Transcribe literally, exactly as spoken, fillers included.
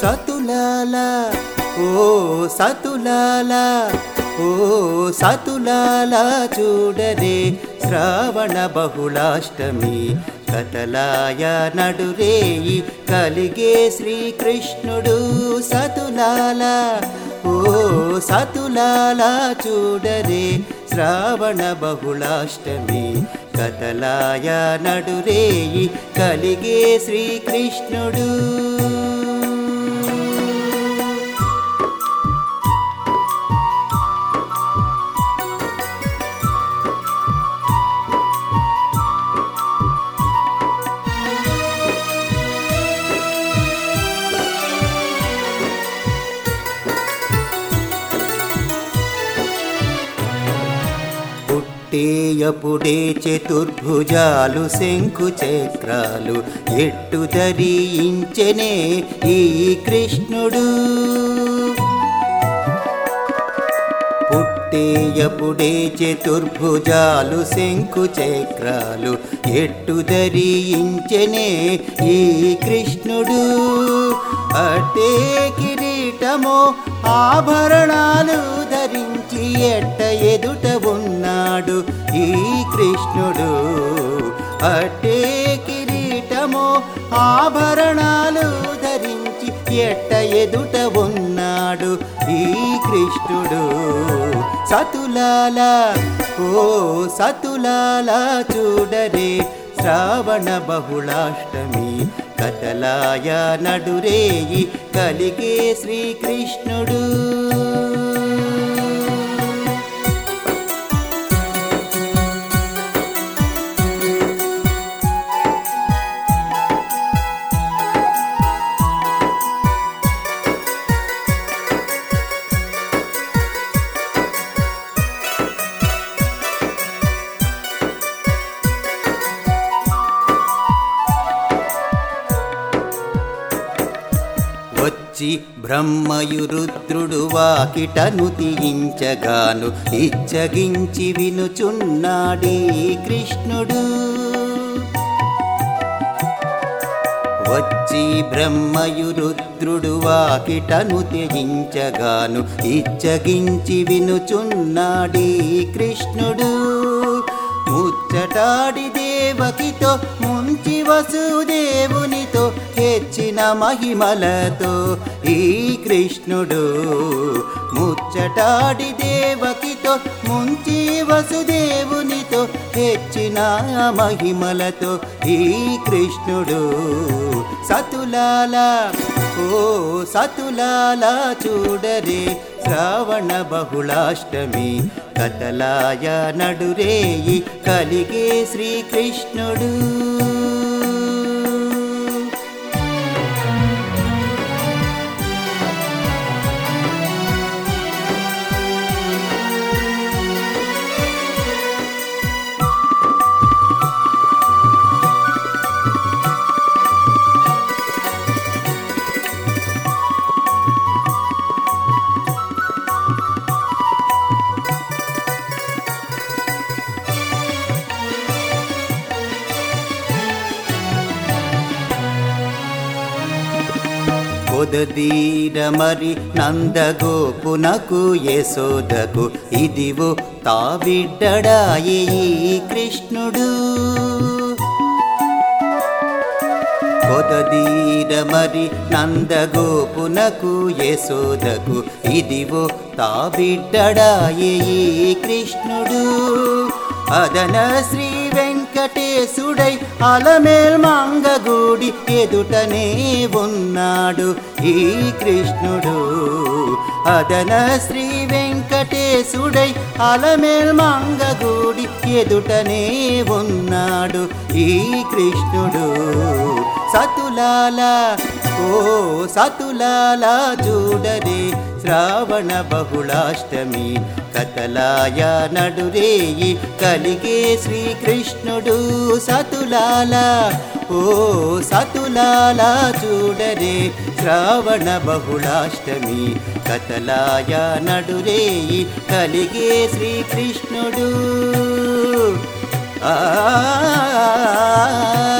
సతులాల ఓ సతులాల ఓ సతులాల చూడరే శ్రావణ బహుళాష్టమి కతలాయ నడురేయి కలిగే శ్రీకృష్ణుడు సతులాల ఓ సతులాల చూడరే శ్రావణ బహుళాష్టమి కతలాయ నడురేయి కలిగే శ్రీకృష్ణుడు పుట్టేయపుడే చతుర్భుజాలు శంఖు చక్రాలు ఎట్టు ధరించెనే ఈ కృష్ణుడు పుట్టేయపుడే చతుర్భుజాలు శంఖు చక్రాలు ఎట్టు ధరించెనే ఈ కృష్ణుడు అటే కిరీటమో ఆభరణాలు ధరించి ఎట్ట ఎదుట ఉన్నాడు ఈ కృష్ణుడు అటే కిరీటమో ఆభరణాలు ధరించి ఎట్ట ఎదుట ఉన్నాడు ఈ కృష్ణుడు సతులాల ఓ సతులాల చూడరే శ్రావణ బహుళాష్టమి కతలాయ నడురేయి కలిగే శ్రీకృష్ణుడు వచ్చి బ్రహ్మయు రుద్రుడు వాకిటను తీయించగాను ఇచ్చగించి వినుచున్నాడీ కృష్ణుడు వచ్చి బ్రహ్మయు రుద్రుడు వాకిటను తెగించగాను ఇచ్చగించి వినుచున్నాడీ కృష్ణుడు ముచ్చటాడి దేవకితో ముంచి వసుదేవునితో హెచ్చిన మహిమలతో ఈ కృష్ణుడు ముచ్చటాడి దేవకితో ముంచి వసుదేవునితో హెచ్చిన మహిమలతో ఈ కృష్ణుడు సతులాల ఓ సతులాల చూడరే శ్రావణ బహుళాష్టమి కతలాయ నడురేయి కలిగే శ్రీకృష్ణుడు పొదదీర మరి నందగోపునకు యశోదకు ఇదివో తాబిడ్డడాయి కృష్ణుడు పొదదీర మరి నందగోపునకు యశోదకు ఇదివో తాబిడ్డడాయి కృష్ణుడు అదన శ్రీ వెంకటేశుడై అలమేల్ మంగగూడి ఎదుటనే ఉన్నాడు ఈ కృష్ణుడు అదన శ్రీ వెంకటేశుడై అలమేల్ మంగగూడి ఎదుటనే ఉన్నాడు ఈ కృష్ణుడు సతులాల ఓ సతులాల చూడరే శ్రావణ బహుళాష్టమి కతలాయ నడురేయి కలిగే శ్రీకృష్ణుడు సతులాల ఓ సతులాల చూడరే శ్రావణ బహుళాష్టమి కతలాయ నడురేయి కలిగే శ్రీకృష్ణుడు ఆ